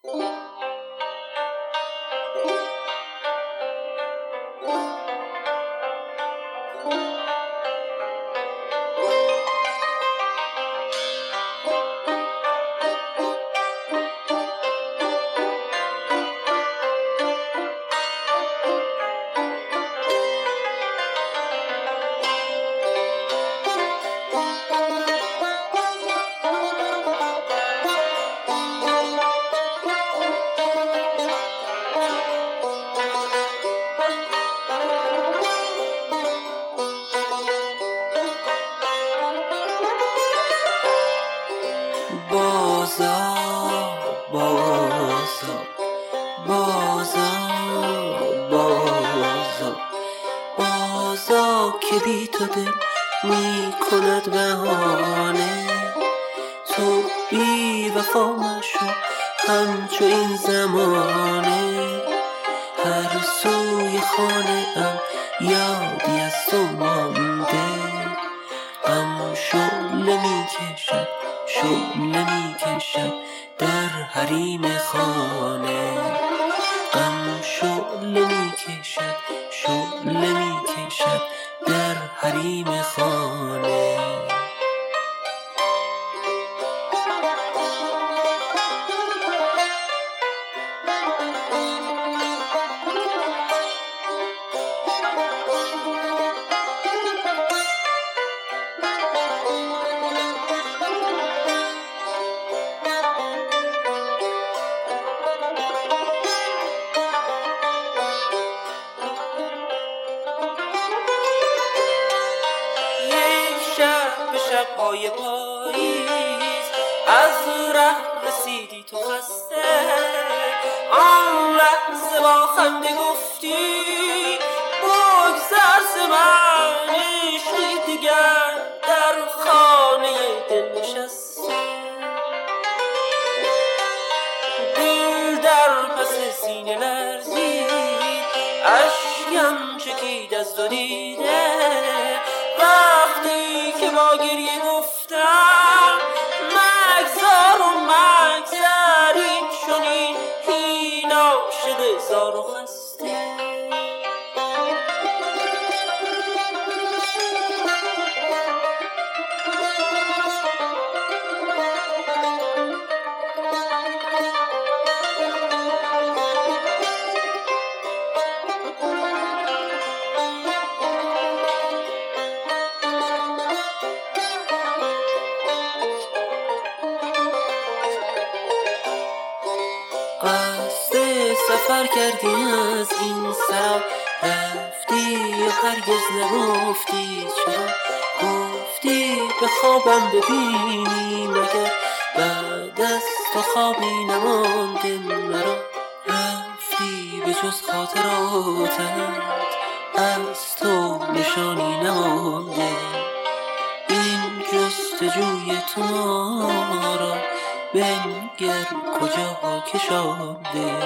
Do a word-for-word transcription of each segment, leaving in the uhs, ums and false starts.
بازا بازا بازا بازا بازا که بی تو دل می کند بهانه، تو بی وفا مشو همچو این زمانه. هر سوی خانه ام یادی از تو مانده، غم شعله می کشد شعله می کشد در حریم خانه. غم شعله می کشد شعله می کشد در حریم خانه. شب‌های پاییز از ره رسیدی تو خسته، آن لحظه با خنده گفتی بگذر ز من، عشقی دیگر در خانه دل نشسته. دل در پس سینه لرزید، اشکم چکید از دو دیده، وقتی که با گریه گفتم مگذار و مگذر، این چنین این عاشق زار و خسته. قصد سفر کردی از این سرا، رفتی و هرگز نگفتی چرا. گفتی به خوابم ببینی مگر بعد از تو خوابی نمانده مرا. رفتی به جز خاطراتت از تو نشانی نمانده، این جستجوی تو ما را بنگر کجا کشانده.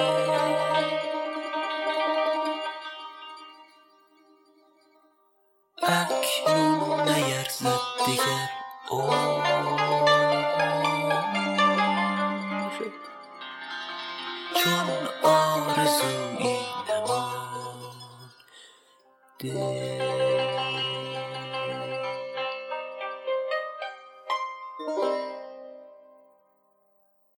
اکنون نیرزد دیگر عمر، چون آرزویی نمانده.